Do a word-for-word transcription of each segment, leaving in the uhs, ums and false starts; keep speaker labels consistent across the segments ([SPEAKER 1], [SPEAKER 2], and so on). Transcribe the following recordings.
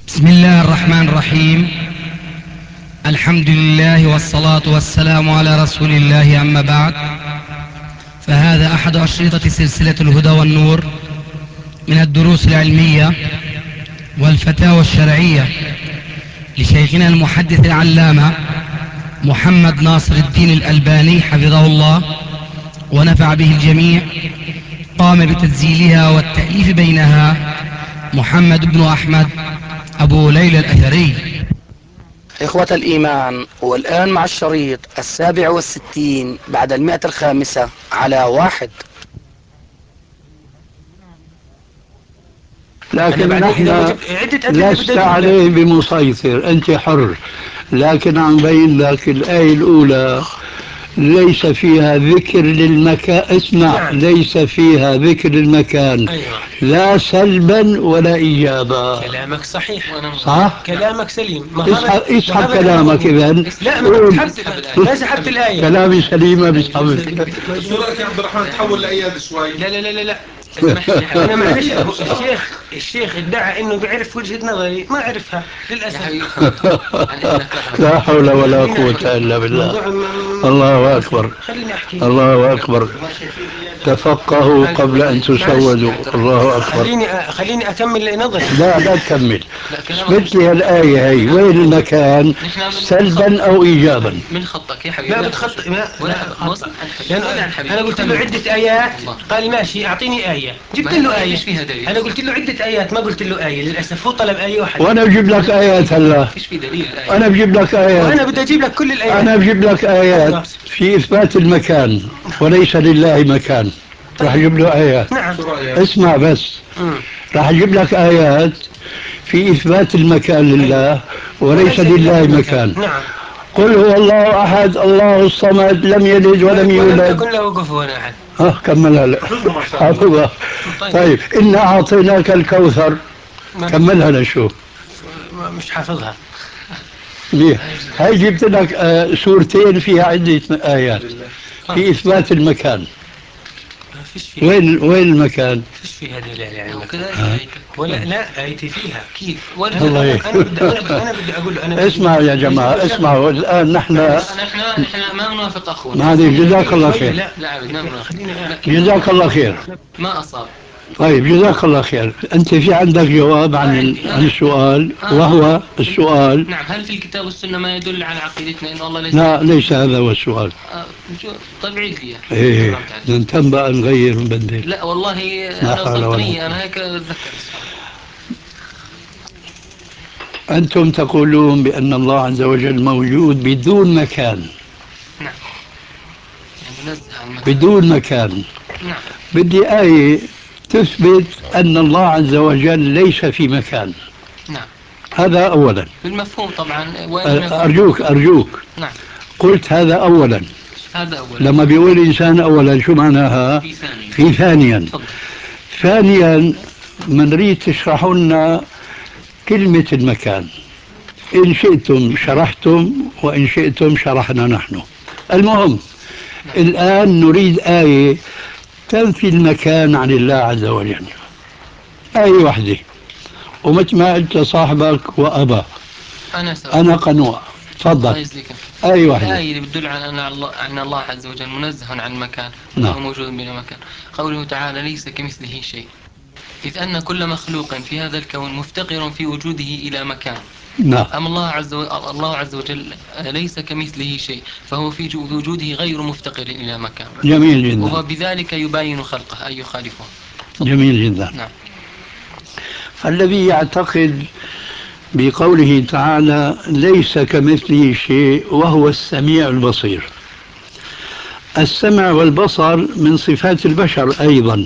[SPEAKER 1] بسم الله الرحمن الرحيم. الحمد لله والصلاة والسلام على رسول الله، أما بعد، فهذا أحد أشرطة سلسلة الهدى والنور من الدروس العلمية والفتاوى الشرعية لشيخنا المحدث العلامة محمد ناصر الدين الألباني حفظه الله ونفع به الجميع. قام بتسجيلها والتأليف بينها محمد بن أحمد أبو ليلى الأثري.
[SPEAKER 2] إخوة الإيمان، والآن مع الشريط السابع والستين بعد المئة الخامسة على واحد.
[SPEAKER 3] لكن نحن لست عليه بمسيطر، أنت حر. لكن عم بين لك الآية الأولى ليس فيها ذكر للمكان. اسمع، نعم. ليس فيها ذكر المكان. أيوة. لا سلبا ولا إيجابا.
[SPEAKER 4] كلامك صحيح.
[SPEAKER 3] صح؟
[SPEAKER 4] كلامك سليم.
[SPEAKER 3] اسحب, اسحب كلامك إذا.
[SPEAKER 4] لا، ما لا سحبت الآية.
[SPEAKER 3] كلامي سليمة بسحب.
[SPEAKER 5] شو رأيك يا عبد الرحمن تحول لأياد شوي؟
[SPEAKER 4] لا لا لا لا لا أنا معلش، الشيخ الشيخ ادعى إنه بيعرف وجهة نظري، ما عرفها للأسف.
[SPEAKER 3] لا حول ولا قوة إلا بالله. الله أكبر، الله أكبر. تفقهوا قبل أن تسودوا. الله أكبر.
[SPEAKER 4] خليني خليني أكمل نظري.
[SPEAKER 3] لا لا تكمل. اثبت لي الآية هي وين المكان، سلبا أو إيجابا.
[SPEAKER 4] من خطك يا حبيبي. لا بتخط. لا أنا قلت له عدة آيات، قال ماشي أعطيني آية، جبت له آية. أنا قلت له عدة آيات، ما قلت له آية للأسف. هو طلب آية واحدة
[SPEAKER 3] وأنا بجيب لك آيات. هلا
[SPEAKER 4] فيش في دليل آية.
[SPEAKER 3] أنا بجيب لك آيات،
[SPEAKER 4] وأنا بدي أجيب لك كل الآيات.
[SPEAKER 3] أنا بجيب لك آيات في إثبات المكان وليس لله مكان. راح أجيب له آيات.
[SPEAKER 4] نعم.
[SPEAKER 3] اسمع بس. راح أجيب لك آيات في إثبات المكان لله وليس لله مكان.
[SPEAKER 4] نعم.
[SPEAKER 3] قل هو الله أحد الله الصمد لم يلد ولم يولد
[SPEAKER 4] ولم يكن له كفوا أحد.
[SPEAKER 3] ها كملها. لا حافظها. طيب إنا أعطيناك الكوثر. كملها لشوف.
[SPEAKER 4] مش حافظها.
[SPEAKER 3] ليه؟ هاي جبت لك آه سورتين فيها عدة آيات في إثبات المكان. وين وين المكان؟
[SPEAKER 4] فيش فيها دليل يعني المكان. ولا لا آيتي فيها كيف؟ ولا
[SPEAKER 3] الله
[SPEAKER 4] أنا بدي أنا بدي أقول له أنا
[SPEAKER 3] اسمع يا جماعة، اسمعوا الآن. نحن
[SPEAKER 4] نحن نحن ما نوافق أخونا.
[SPEAKER 3] ما هذه جزاك الله خير.
[SPEAKER 4] لا لا ما نوافق.
[SPEAKER 3] جزاك الله خير.
[SPEAKER 4] ما أصاب.
[SPEAKER 3] طيب جزاك الله خير. أنت في عندك جواب عن عن السؤال، وهو السؤال.
[SPEAKER 4] نعم. هل في الكتاب والسنة ما يدل على عقيدتنا إن الله ليس؟
[SPEAKER 3] لا ليس هذا هو السؤال.
[SPEAKER 4] طيب عيد لي.
[SPEAKER 3] إيه ننتم بقى نغير ونبدل.
[SPEAKER 4] لا والله أنا صدقني أنا هيك أتذكر.
[SPEAKER 3] أنتم تقولون بأن الله عز وجل موجود بدون مكان.
[SPEAKER 4] نعم. يعني عن مكان.
[SPEAKER 3] بدون مكان.
[SPEAKER 4] نعم.
[SPEAKER 3] بدي آية تثبت أن الله عز وجل ليس في مكان.
[SPEAKER 4] نعم.
[SPEAKER 3] هذا أولا.
[SPEAKER 4] بالمفهوم طبعا.
[SPEAKER 3] أرجوك أرجوك.
[SPEAKER 4] نعم.
[SPEAKER 3] قلت هذا أولا.
[SPEAKER 4] هذا أولا.
[SPEAKER 3] لما بيقول إنسان أولا شو معناها؟
[SPEAKER 4] في ثانيا.
[SPEAKER 3] في ثانيا.
[SPEAKER 4] فضل.
[SPEAKER 3] ثانيا منريد تشرحوا لنا كلمة المكان. إن شئتم شرحتم وإن شئتم شرحنا نحن. المهم نعم. الآن نريد آية تنفي المكان عن الله عز وجل. آية واحدة، ومثل ما قلت صاحبك وأبا
[SPEAKER 4] أنا سأقول.
[SPEAKER 3] أنا قنوع. تفضل. آية واحدة.
[SPEAKER 4] الآية اللي بتدل على أن الله أن الله عز وجل منزه عن المكان.
[SPEAKER 3] نعم.
[SPEAKER 4] وهو موجود بلا مكان. قوله تعالى ليس كمثله شيء، إذ أن كل مخلوق في هذا الكون مفتقر في وجوده إلى مكان.
[SPEAKER 3] نعم.
[SPEAKER 4] أما الله عز وجل الله عز وجل ليس كمثله شيء، فهو في وجوده غير مفتقر إلى مكان.
[SPEAKER 3] جميل جدا.
[SPEAKER 4] وهو بذلك يباين خلقه أي يخالفه.
[SPEAKER 3] جميل جدا.
[SPEAKER 4] نعم.
[SPEAKER 3] فالذي يعتقد بقوله تعالى ليس كمثله شيء وهو السميع البصير، السمع والبصر من صفات البشر أيضا،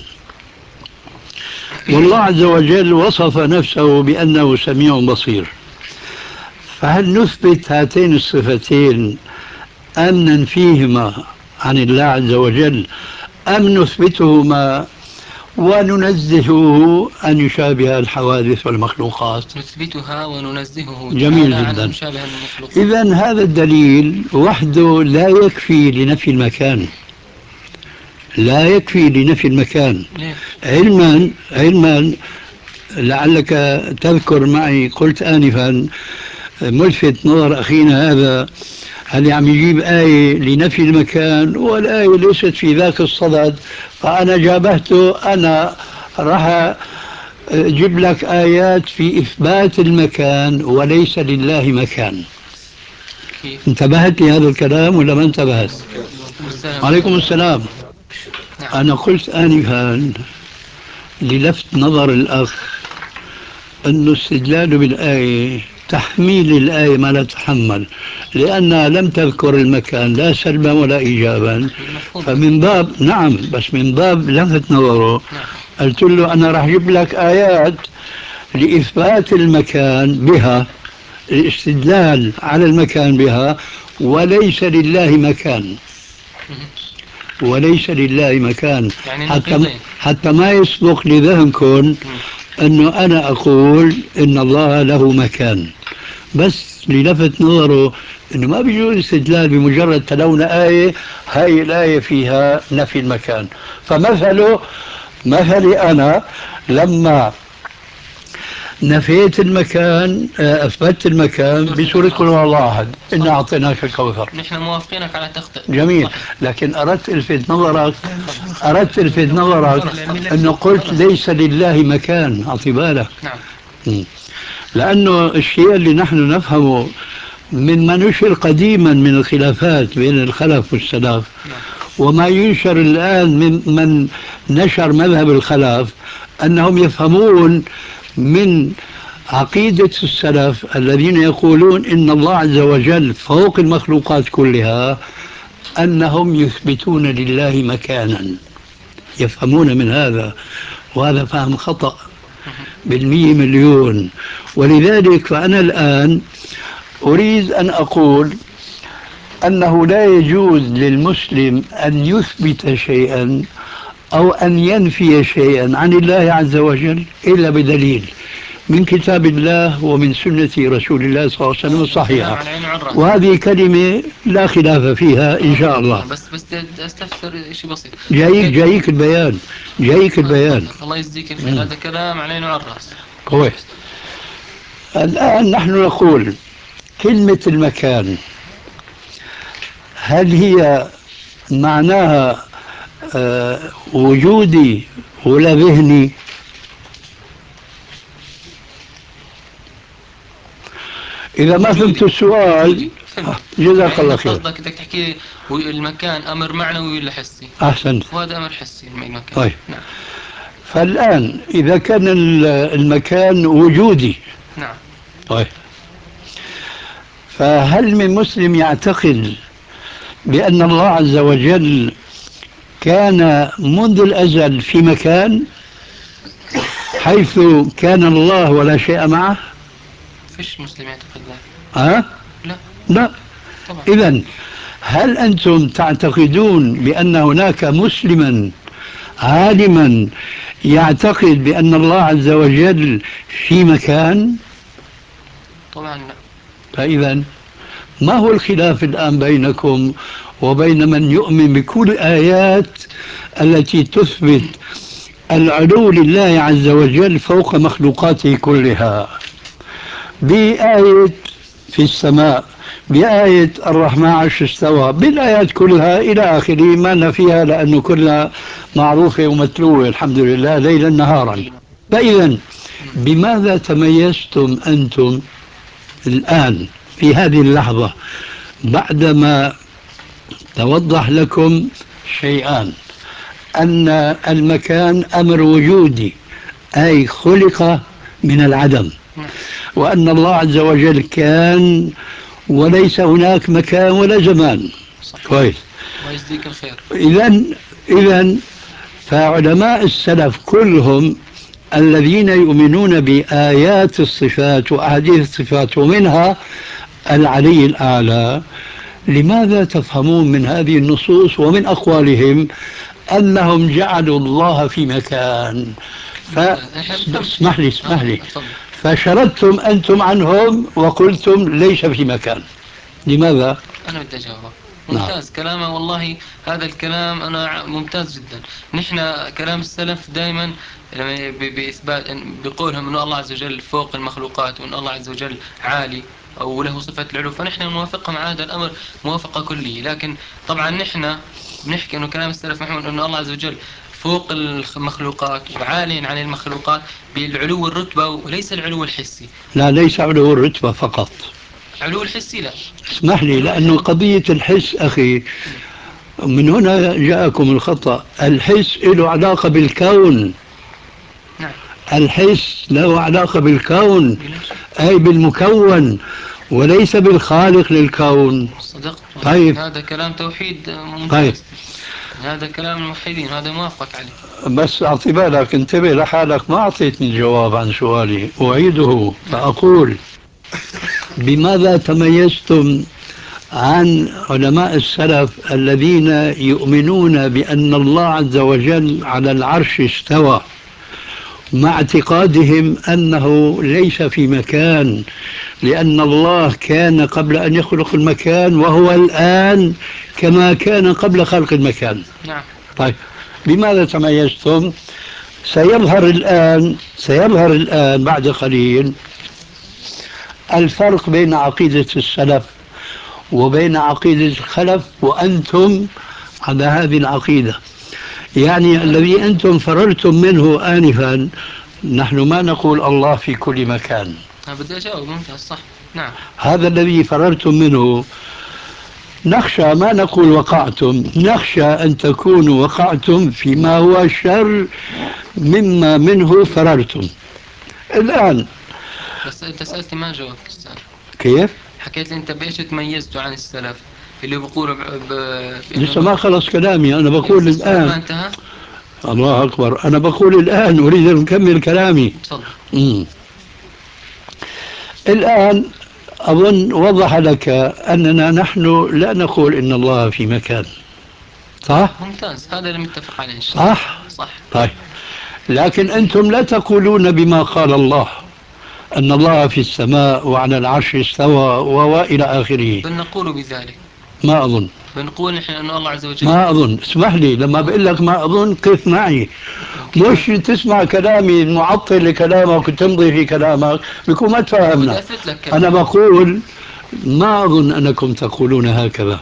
[SPEAKER 3] والله عز وجل وصف نفسه بأنه سميع بصير. فهل نثبت هاتين الصفتين أم ننفيهما عن الله عز وجل، أم نثبتهما وننزهه أن يشابه الحوادث والمخلوقات؟
[SPEAKER 4] نثبتها وننزهه.
[SPEAKER 3] جميل جدا. إذن هذا الدليل وحده لا يكفي لنفي المكان، لا يكفي لنفي المكان. علما علما لعلك تذكر معي قلت آنفا ملفت نظر أخينا هذا هل عم يجيب آية لنفي المكان والآية ليست في ذاك الصدد، فأنا جابهته أنا راح أجيب لك آيات في إثبات المكان وليس لله مكان.
[SPEAKER 1] كيف؟
[SPEAKER 3] انتبهت لهذا الكلام ولا ما انتبهت؟ عليكم السلام. أنا قلت آنفا للفت نظر الأخ أن الاستدلال بالآية تحميل الآية ما لا تحمل، لأنها لم تذكر المكان لا سلبا ولا إيجابا، فمن باب نعم بس من باب لفت نظره قلت له أنا راح أجيب لك آيات لإثبات المكان بها، الاستدلال على المكان بها، وليس لله مكان، وليس لله مكان، حتى حتى ما يسبق لذهنكم أنه أنا أقول إن الله له مكان، بس للفت نظره أنه ما بيجوز استدلال بمجرد تلونا آية هاي الآية فيها نفي المكان. فمثله مثلي أنا لما نفيت المكان أثبت المكان بسورة قل هو الله أحد إنا أعطيناك الكوثر.
[SPEAKER 1] نحن موافقينك على تخطئ.
[SPEAKER 3] جميل، لكن أردت ألفت نظرك أردت ألفت نظرك أنه قلت ليس لله مكان. أعطي بالك.
[SPEAKER 1] نعم.
[SPEAKER 3] لأنه الشيء اللي نحن نفهمه من ما نشر قديما من الخلافات بين الخلف والسلف وما ينشر الآن من من نشر مذهب الخلف أنهم يفهمون من عقيدة السلف الذين يقولون إن الله عز وجل فوق المخلوقات كلها أنهم يثبتون لله مكانا، يفهمون من هذا، وهذا فهم خطأ بالمية مليون. ولذلك فأنا الآن أريد أن أقول أنه لا يجوز للمسلم أن يثبت شيئا أو أن ينفي شيئا عن الله عز وجل إلا بدليل من كتاب الله ومن سنة رسول الله صلى الله عليه وسلم الصحيحة، وهذه كلمة لا خلاف فيها إن شاء الله.
[SPEAKER 1] بس بس استفسر شيء بسيط.
[SPEAKER 3] جايك جايك البيان جايك البيان.
[SPEAKER 1] الله يجزيك الخير، هذا كلام على عيني وعلى الراس.
[SPEAKER 3] كويس. الآن نحن نقول كلمة المكان هل هي معناها آه وجودي ولا ذهني؟ إذا ما فهمت السؤال جزاك الله خير.
[SPEAKER 1] قصدك بدك تحكي المكان أمر معنوي ولا حسي؟
[SPEAKER 3] أحسنت.
[SPEAKER 1] وهذا أمر حسي المكان.
[SPEAKER 3] طيب.
[SPEAKER 1] نعم.
[SPEAKER 3] فالآن إذا كان المكان وجودي.
[SPEAKER 1] نعم.
[SPEAKER 3] طيب. فهل من مسلم يعتقد بأن الله عز وجل كان منذ الأزل في مكان حيث كان الله ولا شيء معه؟
[SPEAKER 1] فيش مسلم يعتقد ذلك.
[SPEAKER 3] أه؟
[SPEAKER 1] لا.
[SPEAKER 3] لا. إذن هل أنتم تعتقدون بأن هناك مسلما عالما يعتقد بأن الله عز وجل في مكان؟
[SPEAKER 1] طبعا لا.
[SPEAKER 3] فإذا ما هو الخلاف الآن بينكم وبين من يؤمن بكل الآيات التي تثبت العلو لله عز وجل فوق مخلوقاته كلها، بآية في السماء، بآية الرحمن عرش استوى، بالآيات كلها إلى آخره ما نفيها لأنه كلها معروفة ومتلوة الحمد لله ليلا نهارا. فإذا بماذا تميزتم أنتم الآن في هذه اللحظة بعدما توضح لكم شيئان؟ أن المكان أمر وجودي أي خلق من العدم، وأن الله عز وجل كان وليس هناك مكان ولا زمان. كويس.
[SPEAKER 1] ويجزيك الخير.
[SPEAKER 3] إذن إذن فعلماء السلف كلهم الذين يؤمنون بآيات الصفات وأحاديث الصفات ومنها العلي الأعلى، لماذا تفهمون من هذه النصوص ومن أقوالهم أنهم جعلوا الله في مكان؟ فاسمح لي اسمح لي فشردتم أنتم عنهم وقلتم ليس في مكان. لماذا؟
[SPEAKER 1] أنا بدي أجاوب. ممتاز كلامه والله. هذا الكلام أنا ممتاز جدا. نحن كلام السلف دائما لما بإثبات بقولهم أن الله عز وجل فوق المخلوقات وأن الله عز وجل عالي أو له صفة العلو، فنحن نوافقهم على هذا الأمر موافقة كلية. لكن طبعا نحن بنحكي أنه كلام السلف محمود أن الله عز وجل فوق المخلوقات وعالي عن المخلوقات بالعلو الرتبة وليس العلو الحسي.
[SPEAKER 3] لا، ليس علو الرتبة فقط،
[SPEAKER 1] علو الحسي لا.
[SPEAKER 3] اسمح لي، لأنه قضية الحس أخي من هنا جاءكم الخطأ. الحس له علاقة بالكون.
[SPEAKER 1] نعم.
[SPEAKER 3] الحس له علاقة بالكون أي بالمكون وليس بالخالق للكون.
[SPEAKER 1] صدقت.
[SPEAKER 3] طيب
[SPEAKER 1] هذا كلام توحيد ممتاز.
[SPEAKER 3] طيب.
[SPEAKER 1] هذا كلام الموحدين، هذا موافق عليه.
[SPEAKER 3] بس أعطي بالك، انتبه لحالك، ما أعطيتني الجواب عن سؤالي، أعيده فأقول بماذا تميزتم عن علماء السلف الذين يؤمنون بأن الله عز وجل على العرش استوى مع اعتقادهم أنه ليس في مكان، لأن الله كان قبل أن يخلق المكان وهو الآن كما كان قبل خلق المكان.
[SPEAKER 1] نعم.
[SPEAKER 3] طيب بماذا تميزتم؟ سيظهر الآن سيظهر الآن بعد قليل الفرق بين عقيدة السلف وبين عقيدة الخلف، وأنتم على هذه العقيدة. يعني الذي أنتم فررتم منه آنفا، نحن ما نقول الله في كل مكان.
[SPEAKER 1] أنا بدي أجاوب. ممتاز صح. نعم.
[SPEAKER 3] هذا الذي فررتم منه نخشى، ما نقول وقعتم، نخشى أن تكونوا وقعتم فيما هو شر مما منه فررتم الآن.
[SPEAKER 1] بس أنت سألتني ما جاوبت أستاذ.
[SPEAKER 3] كيف؟
[SPEAKER 1] حكيت لي أنت بإيش تميزتوا عن السلف اللي بيقولوا ب... ب...
[SPEAKER 3] لسه ما خلص كلامي، أنا بقول الآن.
[SPEAKER 1] ما انتهى.
[SPEAKER 3] الله أكبر، أنا بقول الآن، أريد أن أكمل كلامي.
[SPEAKER 1] تفضل.
[SPEAKER 3] مم. الآن أظن وضح لك أننا نحن لا نقول إن الله في مكان، صح؟
[SPEAKER 1] ممتاز، هذا اللي متفق عليه إن شاء الله.
[SPEAKER 3] صح؟
[SPEAKER 1] صح.
[SPEAKER 3] طيب، لكن أنتم لا تقولون بما قال الله أن الله في السماء وعلى العرش استوى وإلى آخره.
[SPEAKER 1] بنقول بذلك.
[SPEAKER 3] ما أظن.
[SPEAKER 1] بنقول نحن أن الله عز وجل.
[SPEAKER 3] ما أظن. اسمح لي، لما بقول لك ما أظن قف معي، مش تسمع كلامي المعطل لكلامك وتمضي في كلامك بيكون ما تفهمنا. أنا بقول ما أظن أنكم تقولون هكذا،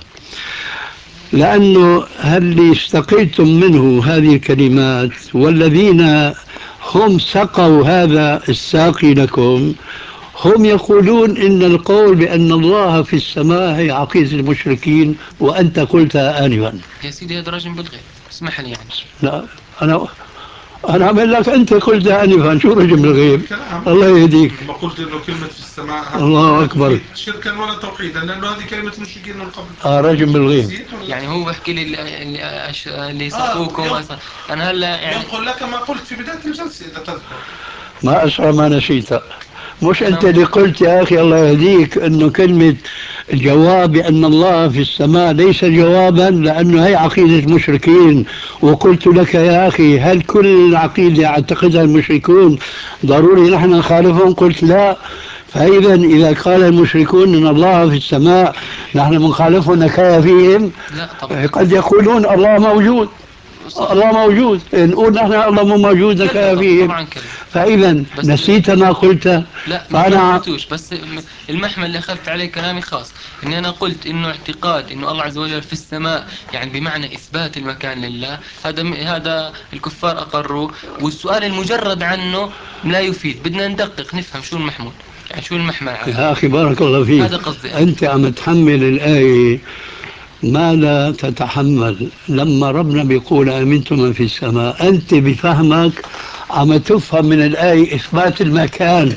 [SPEAKER 3] لأنه هل استقيتم منه هذه الكلمات والذين هم سقوا هذا الساقي لكم هم يقولون إن القول بأن الله في السماء هي عقيدة المشركين، وأنت قلتها آنفا.
[SPEAKER 1] يا سيدي هذا رجل بالغيب، اسمح لي يعني.
[SPEAKER 3] لا، أنا أنا أعمل لك أنت قلتها آنفا، شو رجل بالغيب؟ الله يهديك.
[SPEAKER 5] ما قلت إنه كلمة في السماء
[SPEAKER 3] الله أكبر.
[SPEAKER 5] شركا ولا توحيدا، لأنه هذه كلمة المشركين من قبل.
[SPEAKER 3] آه رجل بالغيب.
[SPEAKER 1] يعني هو بحكي لي اللي اللي سقوكم. آه أنا هلا يعني
[SPEAKER 5] ينقل لك ما قلت في بداية الجلسة إذا تذكر.
[SPEAKER 3] ما أسرع ما نسيت. مش أنت اللي قلت يا أخي الله يهديك أنه كلمة الجواب بأن الله في السماء ليس جوابا لأنه هي عقيدة المشركين، وقلت لك يا أخي هل كل العقيدة يعتقدها المشركون ضروري نحن نخالفهم؟ قلت لا. فإذا إذا قال المشركون أن الله في السماء نحن بنخالفهم نكاية فيهم.
[SPEAKER 1] لا طبعا.
[SPEAKER 3] قد يقولون الله موجود. الله موجود، نقول نحن الله مو موجود نكاية فيهم. فإذا نسيت ما قلت.
[SPEAKER 1] لا ما قلتوش، بس المحمل اللي أخذت عليه كلامي خاص إني أنا قلت إنه اعتقاد إنه الله عز وجل في السماء يعني بمعنى إثبات المكان لله، هذا هذا الكفار أقروا، والسؤال المجرد عنه لا يفيد. بدنا ندقق نفهم شو المحمول، يعني شو المحمل عنه.
[SPEAKER 3] يا أخي بارك الله فيك،
[SPEAKER 1] هذا قصدي.
[SPEAKER 3] أنت عم تحمل الآية ما لا تتحمل. لما ربنا بيقول آمنتم من في السماء، أنت بفهمك عم تفهم من الآية إثبات المكان،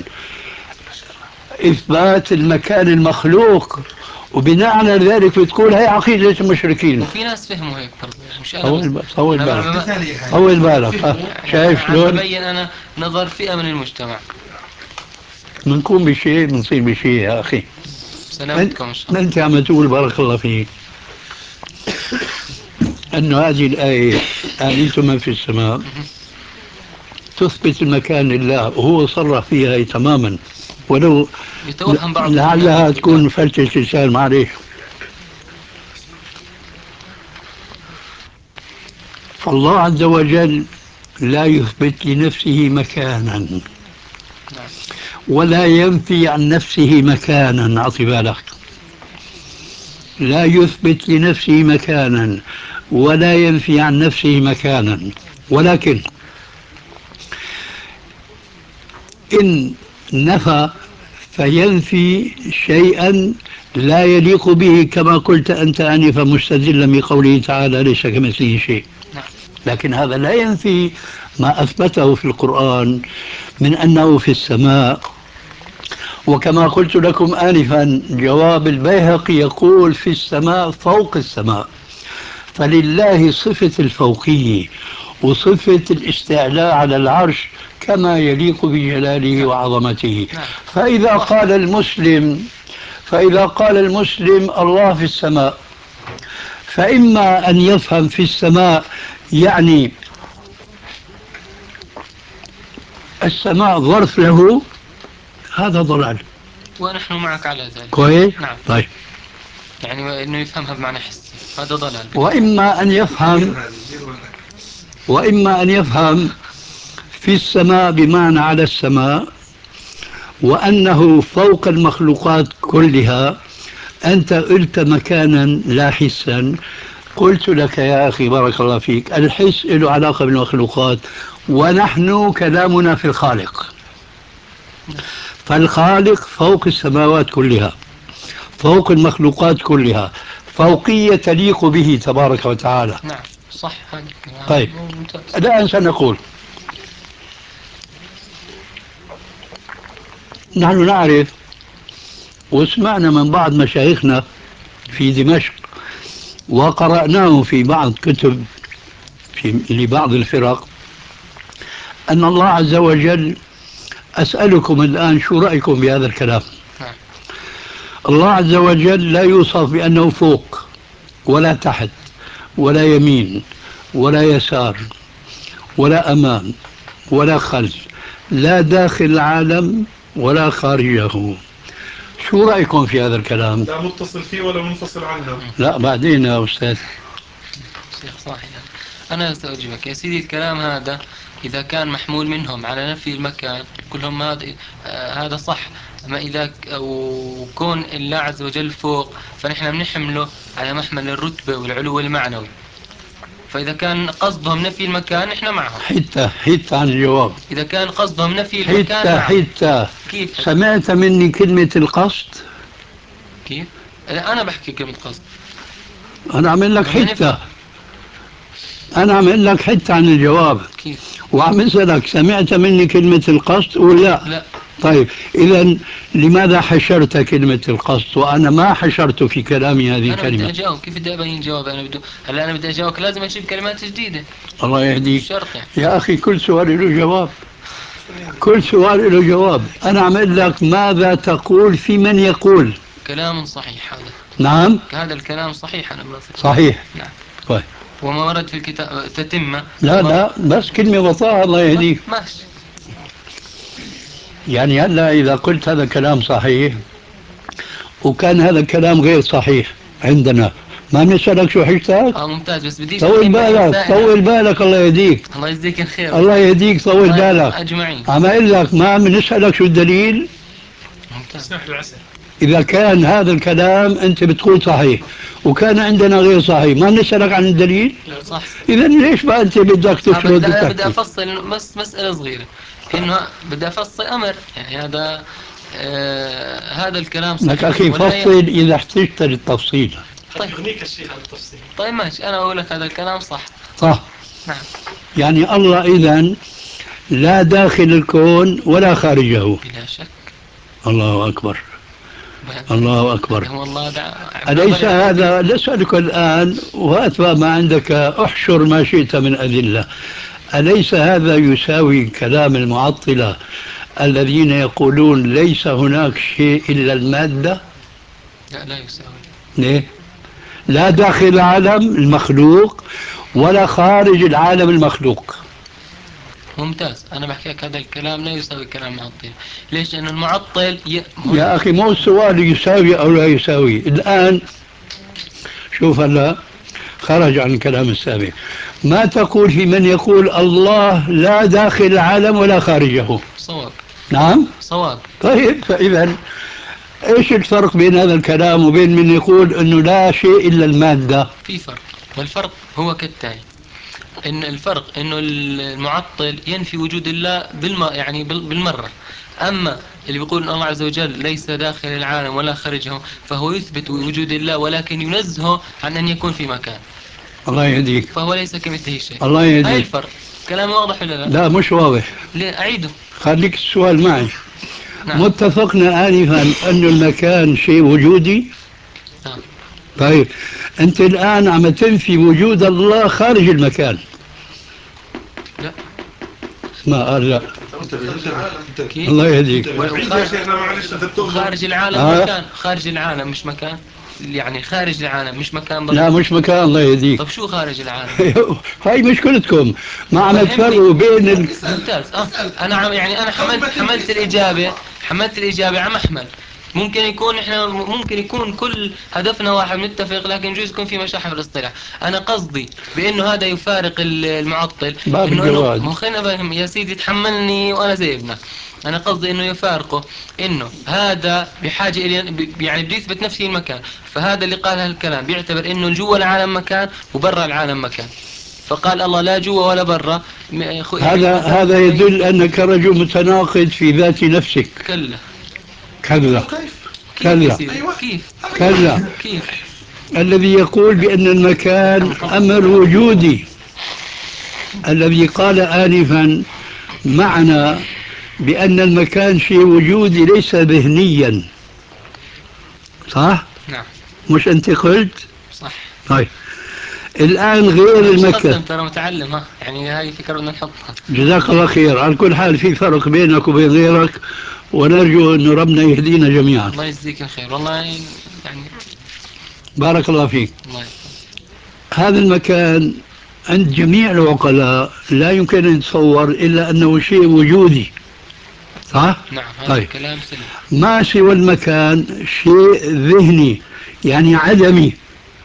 [SPEAKER 3] إثبات المكان المخلوق، وبناء على ذلك بتقول هي عقيدة المشركين.
[SPEAKER 1] وفي ناس فهموا هيك مش أنا.
[SPEAKER 3] طول طول بالك طول بالك. شايف شلون؟
[SPEAKER 1] ببين أنا نظر فئة من المجتمع.
[SPEAKER 3] بنكون بشيء بنصير بشيء يا أخي.
[SPEAKER 1] سلامتكم إن شاء الله.
[SPEAKER 3] أنت عم تقول بارك الله فيك أن هذه الآية آمنتم من في السماء تثبت المكان لله، وهو صرح فيها تماما، ولو
[SPEAKER 1] يتوهم بعض
[SPEAKER 3] لعلها تكون فلتة لسان. معليش فالله عز وجل لا يثبت لنفسه مكانا ولا ينفي عن نفسه مكانا. أعطي بالك، لا يثبت لنفسه مكانا ولا ينفي عن نفسه مكانا، ولكن إن نفى فينفي شيئا لا يليق به، كما قلت أنت آنفا مستدلا بقوله تعالى ليس كمثله شيء. لكن هذا لا ينفي ما أثبته في القرآن من أنه في السماء. وكما قلت لكم آنفا، جواب البيهقي يقول في السماء فوق السماء، فلله صفة الفوقية وصفة الاستعلاء على العرش كما يليق بجلاله وعظمته. فإذا قال المسلم فإذا قال المسلم الله في السماء، فإما أن يفهم في السماء يعني السماء ظرف له، هذا ضلال.
[SPEAKER 1] ونحن معك على ذلك.
[SPEAKER 3] كويس؟
[SPEAKER 1] نعم.
[SPEAKER 3] طيب.
[SPEAKER 1] يعني انه يفهمها بمعنى حسي، هذا ضلال.
[SPEAKER 3] وإما أن يفهم وإما أن يفهم في السماء بمعنى على السماء، وأنه فوق المخلوقات كلها. أنت قلت مكانا لا حسا، قلت لك يا أخي بارك الله فيك، الحس له علاقة بالمخلوقات، ونحن كلامنا في الخالق. فالخالق فوق السماوات كلها، فوق المخلوقات كلها، فوقية تليق به تبارك وتعالى.
[SPEAKER 1] نعم صح.
[SPEAKER 3] طيب الآن سنقول نحن نعرف وسمعنا من بعض مشايخنا في دمشق وقرأناه في بعض كتب في لبعض الفرق أن الله عز وجل، أسألكم الآن شو رأيكم بهذا الكلام؟ الله عز وجل لا يوصف بأنه فوق ولا تحت ولا يمين ولا يسار ولا أمام ولا خلف، لا داخل العالم ولا خارجه. شو رأيكم في هذا الكلام؟
[SPEAKER 5] لا متصل فيه ولا منفصل عنه.
[SPEAKER 3] لا بعدين يا أستاذ.
[SPEAKER 1] شيخ صحيح. أنا سأجيبك يا سيدي. الكلام هذا إذا كان محمول منهم على نفي المكان كلهم هذا آه هذا صح. أما إذا وكون الله عز وجل فوق فنحن بنحمله على محمل الرتبة والعلو المعنوي. فإذا كان قصدهم نفي المكان إحنا معهم.
[SPEAKER 3] حتى حتى عن الجواب.
[SPEAKER 1] إذا كان قصدهم نفي المكان
[SPEAKER 3] حتى
[SPEAKER 1] معهم.
[SPEAKER 3] حتى
[SPEAKER 1] كيف؟
[SPEAKER 3] سمعت مني كلمة القصد؟
[SPEAKER 1] كيف؟ أنا بحكي كلمة قصد.
[SPEAKER 3] أنا أعمل لك حتى أنا أعمل لك حتى عن الجواب.
[SPEAKER 1] كيف؟
[SPEAKER 3] وعم أسألك سمعت مني كلمة القصد ولا
[SPEAKER 1] لا؟
[SPEAKER 3] طيب إذا لماذا حشرت كلمة القصد وأنا ما حشرت في كلامي هذه
[SPEAKER 1] أنا
[SPEAKER 3] الكلمة؟
[SPEAKER 1] بدي أجاوب. كيف بدي أبين جواب؟ أنا بدي هلا أنا بدي أجاوبك لازم أجيب كلمات جديدة.
[SPEAKER 3] الله يهديك.
[SPEAKER 1] شرط يعني.
[SPEAKER 3] يا أخي كل سؤال له جواب، كل سؤال له جواب. أنا أعمل لك ماذا تقول في من يقول.
[SPEAKER 1] كلام صحيح هذا.
[SPEAKER 3] نعم
[SPEAKER 1] هذا الكلام صحيح. أنا بصير.
[SPEAKER 3] صحيح.
[SPEAKER 1] نعم.
[SPEAKER 3] طيب.
[SPEAKER 1] وما ورد في الكتاب تتمة.
[SPEAKER 3] لا لا بس كلمة بطاعة الله يهديك.
[SPEAKER 1] ماشي.
[SPEAKER 3] يعني هلا إذا قلت هذا كلام صحيح وكان هذا الكلام غير صحيح عندنا، ما بنسألك شو حجتك؟
[SPEAKER 1] اه ممتاز. بس بديش
[SPEAKER 3] طول بالك طول بالك الله يهديك.
[SPEAKER 1] الله يجزيك الخير.
[SPEAKER 3] الله يهديك طول بالك
[SPEAKER 1] أجمعين.
[SPEAKER 3] عم أقول لك ما بنسألك شو الدليل؟
[SPEAKER 1] ممتاز.
[SPEAKER 3] إذا كان هذا الكلام أنت بتقول صحيح وكان عندنا غير صحيح ما بنسألك عن الدليل؟
[SPEAKER 1] صح.
[SPEAKER 3] إذا ليش بقى أنت بدك تفرض؟
[SPEAKER 1] أنا بدي أفصل بس مسألة صغيرة، إنه بدي أفصل أمر. يعني هذا آه هذا الكلام صحيح.
[SPEAKER 3] لك أخي فصل إذا احتجت للتفصيل.
[SPEAKER 1] طيب يغنيك الشيء على التفصيل. طيب ماشي أنا أقول لك هذا الكلام صح.
[SPEAKER 3] صح.
[SPEAKER 1] نعم.
[SPEAKER 3] يعني الله إذن لا داخل الكون ولا خارجه.
[SPEAKER 1] بلا شك.
[SPEAKER 3] الله أكبر. الله أكبر.
[SPEAKER 1] الله
[SPEAKER 3] أليس هذا نسألك الآن وأتبع ما عندك أحشر ما شئت من أدلة، أليس هذا يساوي كلام المعطلة الذين يقولون ليس هناك شيء إلا المادة؟
[SPEAKER 1] لا لا يساوي.
[SPEAKER 3] ليه؟ لا داخل العالم المخلوق ولا خارج العالم المخلوق.
[SPEAKER 1] ممتاز. أنا بحكي لك هذا الكلام لا يساوي كلام معطل. ليش؟ لأن المعطل ي...
[SPEAKER 3] يا أخي مو السؤال يساوي أو لا يساوي. الآن شوف هلا خرج عن الكلام السابق. ما تقول في من يقول الله لا داخل العالم ولا خارجه؟
[SPEAKER 1] صواب.
[SPEAKER 3] نعم
[SPEAKER 1] صواب.
[SPEAKER 3] طيب، فإذا ايش الفرق بين هذا الكلام وبين من يقول انه لا شيء الا المادة؟
[SPEAKER 1] في فرق، والفرق هو كالتالي: ان الفرق انه المعطل ينفي وجود الله بالم يعني بال- بالمرة. اما اللي بيقول ان الله عز وجل ليس داخل العالم ولا خارجه، فهو يثبت وجود الله ولكن ينزهه عن ان يكون في مكان،
[SPEAKER 3] الله يهديك.
[SPEAKER 1] فهو ليس كمثله شيء.
[SPEAKER 3] الله
[SPEAKER 1] هاي
[SPEAKER 3] يهديك.
[SPEAKER 1] الفرق. كلام واضح ولا لا؟
[SPEAKER 3] لا مش واضح.
[SPEAKER 1] ليه اعيده؟
[SPEAKER 3] خليك السؤال معي.
[SPEAKER 1] نعم.
[SPEAKER 3] متفقنا آنفا أن المكان شيء وجودي.
[SPEAKER 1] نعم.
[SPEAKER 3] طيب أنت الآن عم تنفي وجود الله خارج المكان.
[SPEAKER 1] لا.
[SPEAKER 3] ما قال لا.
[SPEAKER 1] كيف؟
[SPEAKER 3] الله يهديك.
[SPEAKER 1] خارج العالم
[SPEAKER 3] آه.
[SPEAKER 1] مكان، خارج العالم مش مكان، يعني خارج العالم مش مكان برضه.
[SPEAKER 3] لا مش مكان، الله يهديك.
[SPEAKER 1] طب شو خارج العالم؟
[SPEAKER 3] هاي مشكلتكم، ما عم
[SPEAKER 1] فهمني.
[SPEAKER 3] تفرقوا بين ال...
[SPEAKER 1] ممتاز. اه انا عم يعني انا حملت حملت الاجابه حملت الاجابه على محمل. ممكن يكون احنا ممكن يكون كل هدفنا واحد متفق، لكن يجوز يكون في مشاحن في الاصطلاح. انا قصدي بانه هذا يفارق المعطل،
[SPEAKER 3] باب
[SPEAKER 1] انه انه
[SPEAKER 3] الجواز.
[SPEAKER 1] مو خلينا فاهم يا سيدي، تحملني وانا زي ابنك. انا قصدي انه يفارقه، انه هذا بحاجه الى ب- يعني بده يثبت نفسه المكان، فهذا اللي قال هالكلام بيعتبر انه جوا العالم مكان وبرا العالم مكان، فقال الله لا جوا ولا برا. م- خ- يعني
[SPEAKER 3] هذا
[SPEAKER 1] مثلا
[SPEAKER 3] هذا يدل أنك رجل متناقض في ذات نفسك.
[SPEAKER 1] كلا.
[SPEAKER 3] كلا.
[SPEAKER 1] كيف يا
[SPEAKER 3] كلا.
[SPEAKER 1] سيدي؟ كيف؟
[SPEAKER 3] كلا.
[SPEAKER 1] كيف؟
[SPEAKER 3] الذي يقول بأن المكان أمر وجودي، الذي قال آنفا معنى بأن المكان شيء وجودي ليس ذهنيا، صح؟
[SPEAKER 1] نعم.
[SPEAKER 3] مش أنت قلت؟
[SPEAKER 1] صح.
[SPEAKER 3] طيب الآن غير
[SPEAKER 1] مش
[SPEAKER 3] المكان.
[SPEAKER 1] قسم، ترى متعلم، ها يعني هاي فكرة بدنا نحطها.
[SPEAKER 3] جزاك الله خير. على كل حال في فرق بينك وبين غيرك، ونرجو أن ربنا يهدينا جميعا.
[SPEAKER 1] الله يجزيك الخير والله، يعني
[SPEAKER 3] بارك الله فيك.
[SPEAKER 1] الله يحفظك.
[SPEAKER 3] هذا المكان عند جميع العقلاء لا يمكن أن يتصور إلا أنه شيء وجودي، صح؟
[SPEAKER 1] نعم هذا
[SPEAKER 3] طيب
[SPEAKER 1] كلام سليم.
[SPEAKER 3] ما سوى المكان شيء ذهني، يعني عدمي.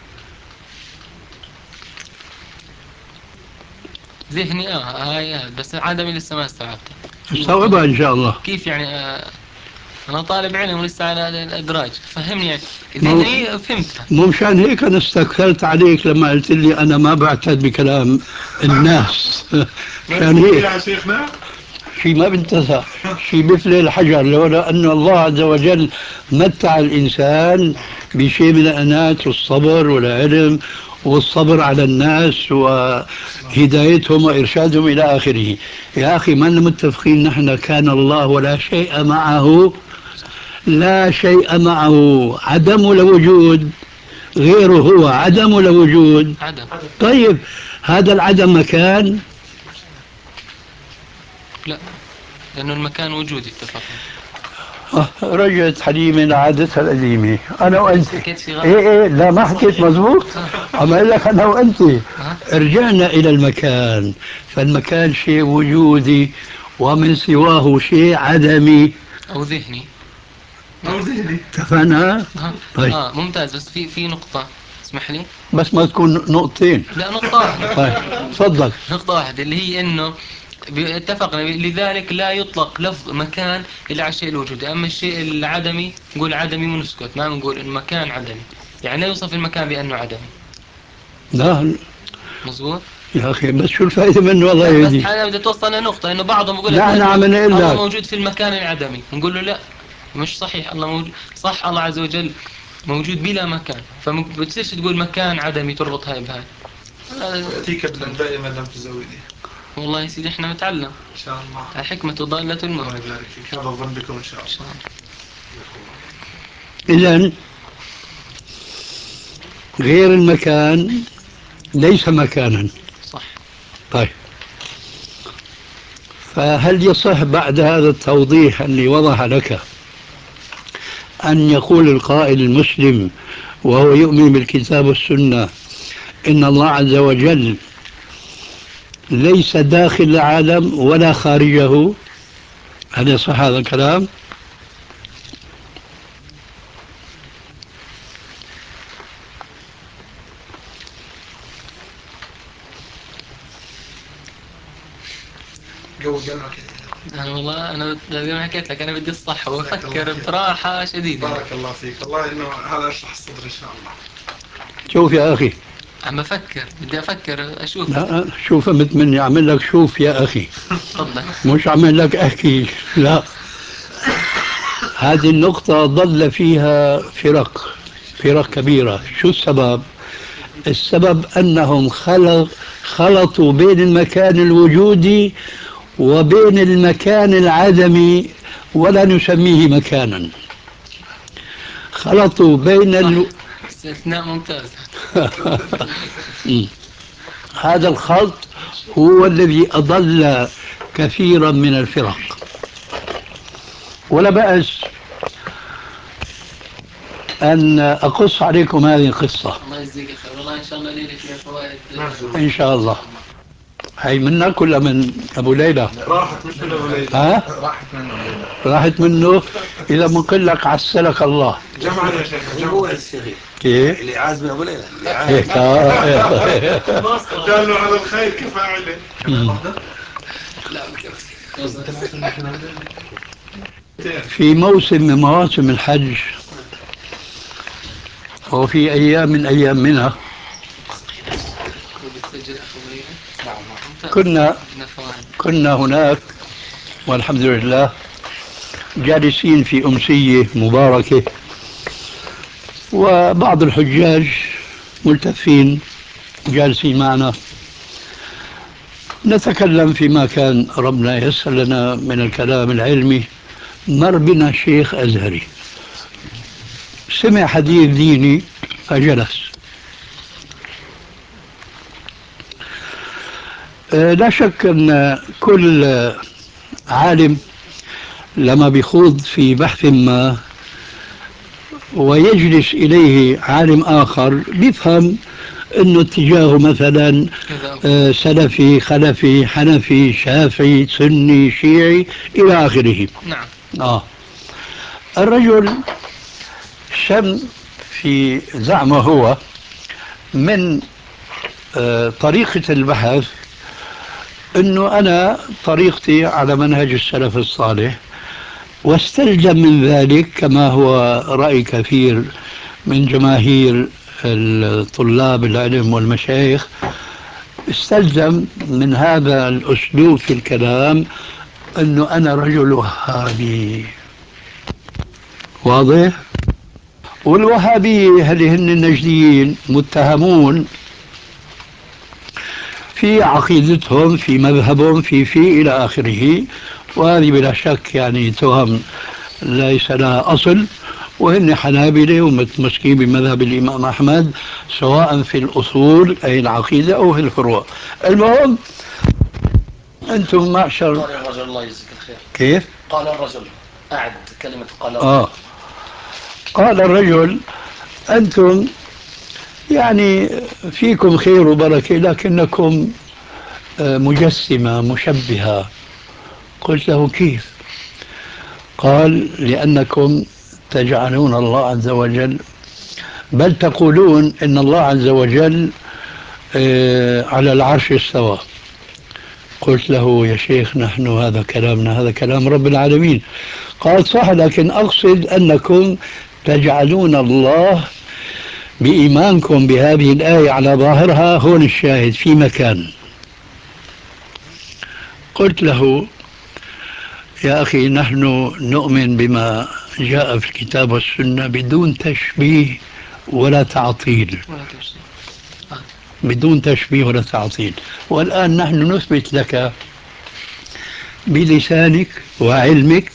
[SPEAKER 1] ذهني اه هاي آه. بس عدمي لسه ما استوعبته.
[SPEAKER 3] استوعبها إن شاء الله.
[SPEAKER 1] كيف يعني؟ آه انا طالب علم ولسه على الادراج، فهمني يعني.
[SPEAKER 3] مو-
[SPEAKER 1] ذهني فهمتها.
[SPEAKER 3] مو مشان هيك أنا استكثرت عليك لما قلت لي أنا ما بعتد بكلام الناس. مشان هيك
[SPEAKER 5] يا شيخنا
[SPEAKER 3] شيء ما بنتسع، شيء مثل الحجر، لولا أن الله عز وجل متع الإنسان بشيء من الأناة والصبر والعلم والصبر على الناس وهدايتهم وإرشادهم إلى آخره. يا أخي ما متفقين نحن كان الله ولا شيء معه؟ لا شيء معه، عدم لوجود، غيره هو عدم لوجود.
[SPEAKER 1] عدم.
[SPEAKER 3] طيب هذا العدم مكان؟
[SPEAKER 1] لا، لانه المكان وجودي اتفقنا.
[SPEAKER 3] آه، رجعت حليمة لعادتها القديمة. أنا وأنت.
[SPEAKER 1] حكيت في غلط.
[SPEAKER 3] إيه إيه لا ما حكيت مزبوط. أما أقول لك أنا وأنت رجعنا إلى المكان، فالمكان شيء وجودي ومن سواه شيء عدمي
[SPEAKER 1] او ذهني.
[SPEAKER 5] أو ذهني.
[SPEAKER 3] اتفقنا؟
[SPEAKER 1] اه,
[SPEAKER 3] طيب
[SPEAKER 1] آه ممتاز. بس في في نقطة، اسمح لي.
[SPEAKER 3] بس ما تكون نقطتين.
[SPEAKER 1] لا، نقطة واحدة.
[SPEAKER 3] طيب تفضل.
[SPEAKER 1] نقطة واحدة اللي هي انه بي- اتفقنا، لذلك لا يطلق لفظ مكان الا على الشيء الوجودي، اما الشيء العدمي نقول عدمي ونسكت، ما نقول المكان عدمي، يعني لا يوصف المكان بانه عدمي.
[SPEAKER 3] لا
[SPEAKER 1] مظبوط.
[SPEAKER 3] يا أخي بس شو الفائدة منه؟ والله
[SPEAKER 1] لا بس
[SPEAKER 3] يهديك.
[SPEAKER 1] انا بدي توصل لنقطة انه بعضهم بيقول لك
[SPEAKER 3] نحن عم نقول
[SPEAKER 1] الله
[SPEAKER 3] لك
[SPEAKER 1] موجود في المكان العدمي، نقول له لا، مش صحيح. الله موجود، صح، الله عز وجل موجود بلا مكان، فبتصيرش تقول مكان عدمي تربط هاي بهاي.
[SPEAKER 5] يأتيك بالأنباء ما لم تزودي.
[SPEAKER 1] والله يا سيدي احنا نتعلم.
[SPEAKER 5] إن شاء الله.
[SPEAKER 1] الحكمة ضالة الموت.
[SPEAKER 5] الله يبارك فيك. هذا الظن بكم إن شاء
[SPEAKER 1] إن شاء
[SPEAKER 5] الله.
[SPEAKER 1] الله.
[SPEAKER 3] إذن غير المكان ليس مكانا.
[SPEAKER 1] صح.
[SPEAKER 3] طيب فهل يصح بعد هذا التوضيح اللي وضح لك أن يقول القائل المسلم وهو يؤمن بالكتاب والسنة إن الله عز وجل ليس داخل العالم ولا خارجه؟ هل يصح هذا الكلام؟
[SPEAKER 5] جو جنة كده.
[SPEAKER 1] أنا والله أنا زي ما حكيت لك أنا بدي الصح وأفكر براحة شديدة.
[SPEAKER 5] بارك الله فيك، والله إنه هذا يشرح الصدر إن شاء الله.
[SPEAKER 3] شوف يا أخي،
[SPEAKER 1] عم أفكر بدي أفكر أشوف.
[SPEAKER 3] لا شوف فهمت مني، أعمل لك شوف يا أخي،
[SPEAKER 1] تفضل.
[SPEAKER 3] مش أعمل لك أحكي. لا، هذه النقطة ضل فيها فرق فرق كبيرة. شو السبب؟ السبب أنهم خلق خلطوا بين المكان الوجودي وبين المكان العدمي، ولا نسميه مكانا. خلطوا بين ال...
[SPEAKER 1] استثناء ممتاز.
[SPEAKER 3] هذا الخلط هو الذي أضل كثيرا من الفرق. ولا بأس أن أقص عليكم هذه القصة.
[SPEAKER 1] الله يجزيك خير، والله إن شاء الله ليلة فيها فوائد.
[SPEAKER 3] إن شاء الله. هي منك ولا من أبو ليلى؟
[SPEAKER 5] راحت مش من أبو ليلى.
[SPEAKER 3] ها؟
[SPEAKER 5] راحت منه أبو ليلى.
[SPEAKER 3] راحت منه. إذا بنقول لك عسلك الله.
[SPEAKER 5] جمعا يا شيخ.
[SPEAKER 6] هو الشيخ
[SPEAKER 3] كيف؟
[SPEAKER 6] اللي عاز من أبو ليلى.
[SPEAKER 3] هيك آه.
[SPEAKER 5] دالوا على الخير كفاعله.
[SPEAKER 1] لا
[SPEAKER 3] في موسم من مواسم الحج وفي أيام من أيام منها كنا كنا هناك والحمد لله جالسين في أمسية مباركة، وبعض الحجاج ملتفين جالسين معنا نتكلم فيما كان ربنا ييسر لنا من الكلام العلمي. مر بنا شيخ أزهري سمع حديث ديني فجلس. لا شك أن كل عالم لما بيخوض في بحث ما ويجلس إليه عالم آخر بيفهم أنه اتجاهه مثلا سلفي خلفي حنفي شافعي سني شيعي إلى آخره.
[SPEAKER 1] نعم.
[SPEAKER 3] آه. الرجل شم في زعمه هو من آه طريقة البحث أنه أنا طريقتي على منهج السلف الصالح، واستلزم من ذلك كما هو رأي كثير من جماهير الطلاب العلم والمشايخ، استلزم من هذا الأسلوب في الكلام أنه أنا رجل وهابي. واضح؟ والوهابية اللي هن النجديين متهمون في عقيدتهم في مذهبهم في في إلى آخره، وهذه بلا شك يعني تهم ليس لها أصل، وهن حنابلة ومتمسكين بمذهب الإمام أحمد سواء في الأصول أي العقيدة أو في الفروع. المهم أنتم معشر.
[SPEAKER 2] قال الرجل الله يجزيك الخير.
[SPEAKER 3] كيف؟
[SPEAKER 2] قال الرجل أعد كلمة قال الرجل.
[SPEAKER 3] آه. قال الرجل أنتم يعني فيكم خير وبركة لكنكم مجسمة مشبهة. قلت له كيف؟ قال لأنكم تجعلون الله عز وجل، بل تقولون إن الله عز وجل على العرش استوى. قلت له يا شيخ نحن هذا كلامنا هذا كلام رب العالمين. قال صح، لكن أقصد أنكم تجعلون الله بإيمانكم بهذه الآية على ظاهرها هون الشاهد في مكان. قلت له يا أخي نحن نؤمن بما جاء في الكتاب والسنة بدون تشبيه ولا تعطيل، بدون تشبيه ولا تعطيل. والآن نحن نثبت لك بلسانك وعلمك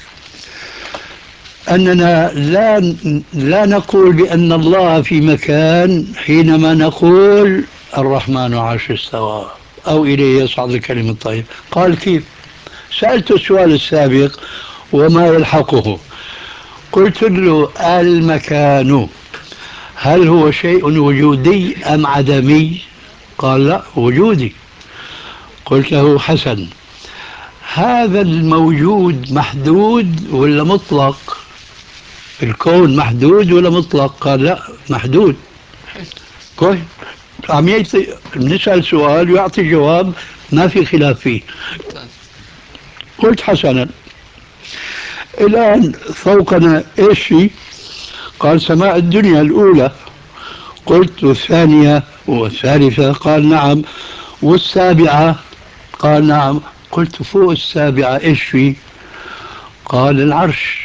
[SPEAKER 3] أننا لا لا نقول بأن الله في مكان حينما نقول الرحمن عرش استوى أو إليه يصعد الكلم الطيب. قال كيف؟ سألت السؤال السابق وما يلحقه. قلت له المكان هل هو شيء وجودي أم عدمي؟ قال لا وجودي. قلت له حسن، هذا الموجود محدود ولا مطلق؟ الكون محدود ولا مطلق؟ قال لا محدود. كويس، عم يعطي، نسأل سؤال ويعطي جواب ما في خلاف فيه. قلت حسنا. الآن فوقنا إيش في؟ قال سماء الدنيا الأولى. قلت الثانية والثالثة؟ قال نعم. والسابعة؟ قال نعم. قلت فوق السابعة إيش في؟ قال العرش.